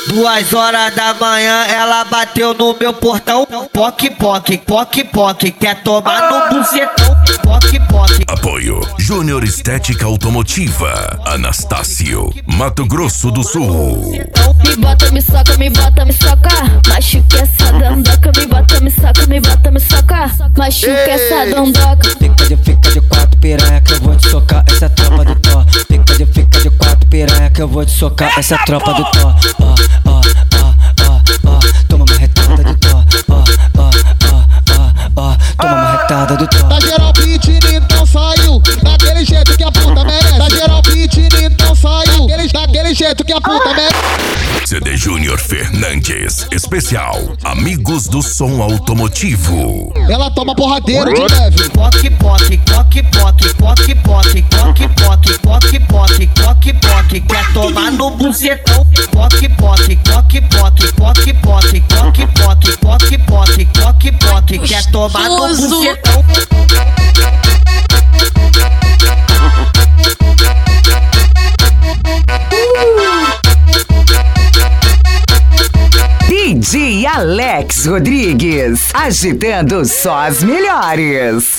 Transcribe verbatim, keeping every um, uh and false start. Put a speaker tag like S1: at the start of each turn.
S1: Duas horas da manhã ela bateu no meu portão. Poc, poc, poc, poc, quer tomar no bucetão. Poc, poc.
S2: Apoio Júnior Estética Automotiva, Anastácio, Mato Grosso do Sul.
S3: Me bota, me soca, me bota, me soca. Machuca essa dandoca, me bota, me soca, me bota, me soca. Machuca essa dandoca.
S4: Fica de, fica de quatro piranha que eu vou te socar, essa é a tropa do Thor. Fica de, fica de quatro piranha que eu vou te socar, essa é a tropa do Thor. Ó, ó, ó, ó, ó, toma uma retada do Thor. Ó, ó, ó, ó, ó, toma uma retada do Thor.
S5: Tá geral pedindo, então saiu daquele jeito que a puta merece. Tá geral pedindo, então saiu daquele, daquele jeito que a puta merece.
S2: C D Júnior Fernandes, especial Amigos do Som Automotivo.
S5: Ela toma porradeiro de leve.
S1: Poc, poc, poc, poc, poc, poc, poc, poc, poc, poc, poc, poc, quer tomar no bucetão. Poc, poc, poc, poc, poc, poc, poc, poc, poc, poc, poc, poc, quer tomar no bucetão.
S6: D J Alex Rodrigues, agitando só as melhores.